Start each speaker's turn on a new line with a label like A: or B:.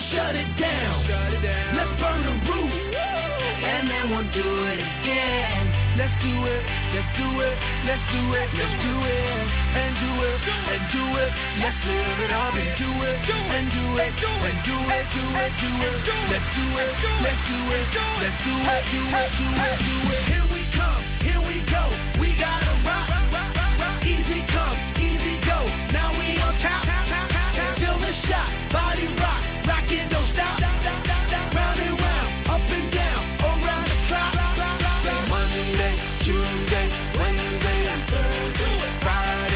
A: shut it down. Let's burn the roof, and then we'll do it again. Let's do it, let's do it, let's do it, let's do it, and do it, and do it. Let's live it up and do it, and do it, and do it, do it, do it. Let's do it, let's do it, let's do it, do it, do it, do it.